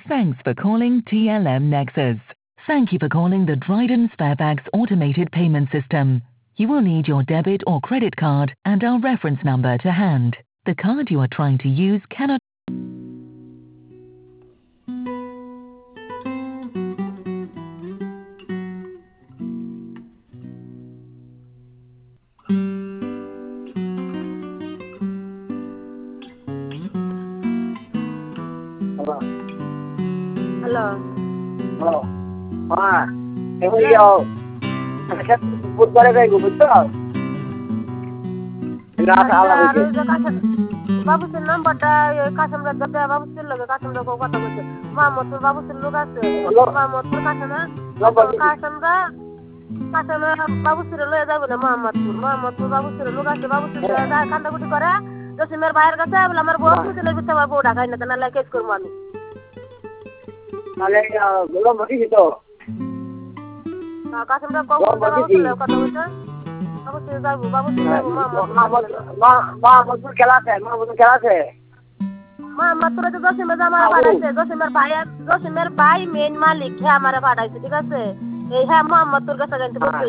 Thanks for calling TLM Nexus. Thank you for calling the Dryden Sparebags automated payment system. You will need your debit or credit card and our reference number to hand. The card you are trying to use cannot. Hello. এগুলি বুধবারে যাইব বুঝছো বাবুসের নাম্বারটা কাশমরা দেবে বাবুসের লগে কাশমরা কথা বলছে মোহাম্মদপুর বাবুসের লোক আছে মোহাম্মদপুর কাশমরা বাবুসের লয়ে যাবে না মোহাম্মদপুর বাবুসের লোক আছে বাবুসের কান্দাকুটি করে জসিমের ভাইয়ের কাছে বলে আমার বউ বুঝলে বুঝতে আমার বউ ঢাকাই না তাহলে কেস করবো আমি তাহলে গোলাম ভর্তি তো কাশমরা কথা বলছে বাবুসের যাবো মাহমুদপুর খেলা আছে মোহাম্মদপুরে তো জসিমের আমার পাঠাইছে জসিমের ভাই মেন মালিক হ্যাঁ আমার পাঠাইছে ঠিক আছে এই হ্যাঁ মোহাম্মদপুর কাছে গাইতে বলছে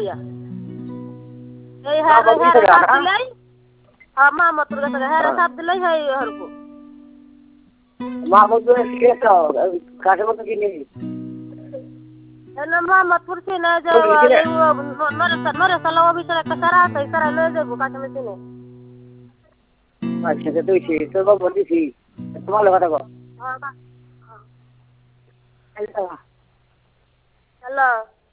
এই হ্যাঁ সাপ দিলাই মোহাম্মদপুর কাছে হ্যাঁ সাপ দিলাই হ্যাঁ হরবো মাহমুদপুর কাছে মতো কি নেই মোহাম্মদপুর চিনে যে নরেশালা অফিসের একটা সারা আছে সারা লয়ে যাবো কাছে চিনে আচ্ছা তুই তোর বাবু বলতেছি তোমার কথা কো হ্যালো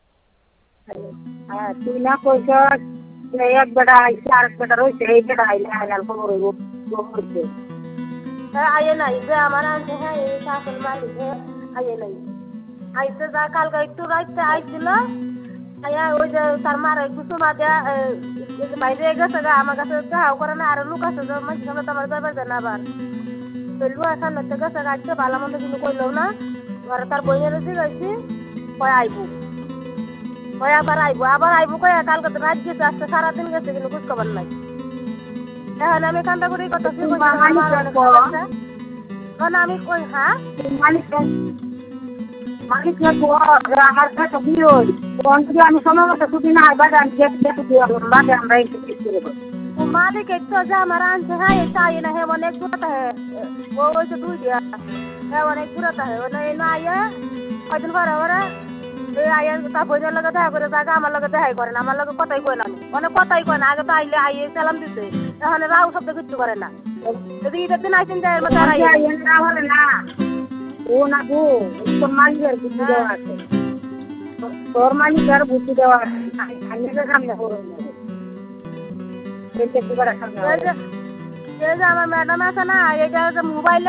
হ্যাঁ তুই না কইছ এক বেটা আইসে আর এক বেটা রয়েছে এই বেটা আইলে আইলাম খবর হইব করছে আইয়ে নাই যে আমার আনছে হ্যাঁ এই শাসন মালিক আইয়ে নাই আইসে যা কালকে একটু রাইতে আইছিল আয়া ওই যে তার মারা একটু সমা দেয়া বাইরে গেছে গা আমার কাছে যাও করে না আর লোক আছে যে মাঝে সামনে তোমার যাবে না আবার লুয়া সামনে থেকে গেছে গাড়িতে ভালো মন্দ কিন্তু কইলো না আর তার বইয়ের জিগাইছি কয় আইবো কয় আবার আইবো কয় কালকে তো রাত গেছে আজকে সারাদিন গেছে কিন্তু খোঁজ খবর নাই এখন আমি কান্দাকুড়ি কথা আমি কই হ্যাঁ মালিক আমার কাছে বিয়ে আমি সময় মতো ছুটি না বাজে আমি বাজে আমরা मालिक एक तो जा हमारा आंसर है ऐसा ये ना है वो एक पूरा है वो तो दूर गया है वो एक पूरा है वो ना आया और दिन भर और ये आया तो भोजन लगा था पर जागा हमारा लगा है करे ना हमारा लगा पता ही कोई ना उन्हें पता ही कोई ना आगे तो आइले आइए सलाम देते हने राव शब्द कुछ करे ना यदि इधर दिन आइए जाए मत आइए ये ना हो ना वो ना वो तो मालिक है बुद्धि देवा है और मालिक है बुद्धि देवा है अन्य के सामने हो रहा है ये जो हमारा मैडम है ना ये जो मोबाइल